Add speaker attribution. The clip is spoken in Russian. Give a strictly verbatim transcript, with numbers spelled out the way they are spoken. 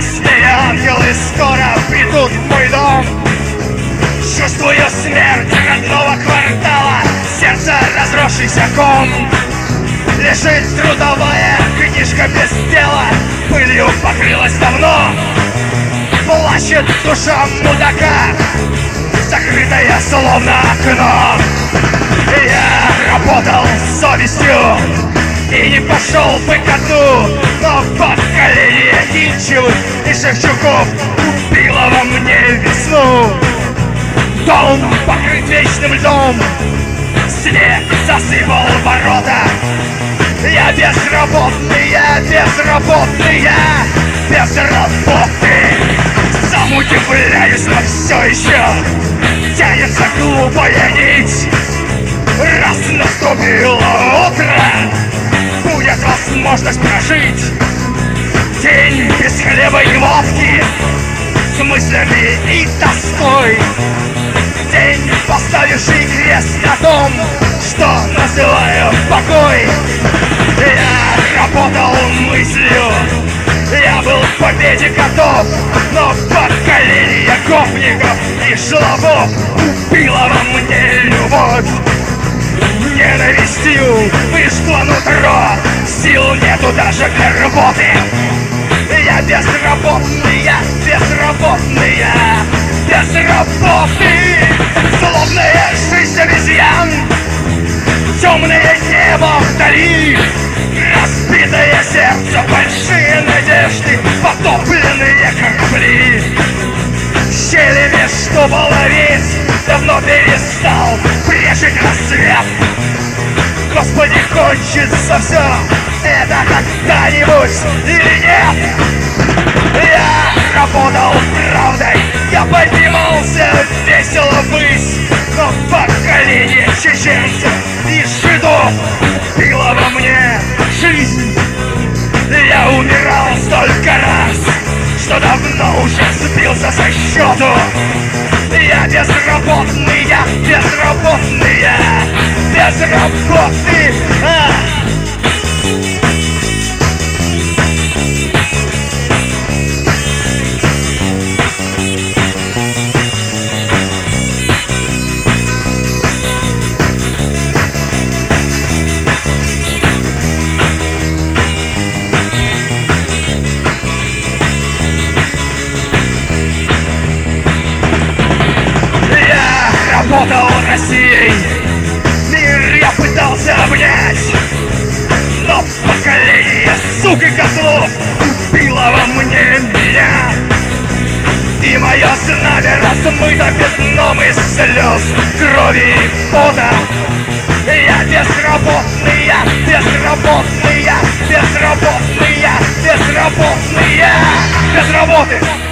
Speaker 1: небесные ангелы скоро придут в мой дом. Чувствую смерть родного квартала, сердце разросшийся ком. Лежит трудовая книжка без дела, пылью покрылась давно. Плачет душа мудака, закрытая словно окно. Я работал с совестью и не пошел бы ко дну, но поколение Кинчевых и Шевчуков убило во мне весну. Дом покрыт вечным льдом, снег засыпал ворота. Я безработный, я безработный, я без работы. Сам удивляюсь, но все еще тянется глупая нить. Раз наступило утро, будет возможность прожить день без хлеба и водки, с мыслями и тоской. День, поставивший крест на том, что называю покой. Я работал мыслью, я был к победе готов, но поколение гопников и жлобов убило во мне любовь. Ненавистью вышло нутро, сил нету даже для работы. Я безработный, я безработный, я без работы. Злобная жизнь обезьян, темное небо вдали, разбитое сердце, большие надежды, потопленные корабли. Щели между половиц давно перестал брежить рассвет. Господи, кончится все это когда-нибудь или нет? Я работал правдой, я поднимался весело ввысь, но поколение чеченцев и жидов убило во мне жизнь. Я умирал столько раз, что давно уже сбился со счету. Я безработный, я безработный, я безработный. А! Работал Россией, мир я пытался обнять, но поколение сук и козлов убило во мне меня. И мое знамя размыто пятном из слез, крови и пота. Я безработный, я безработный, я безработный, я безработный, я без работы.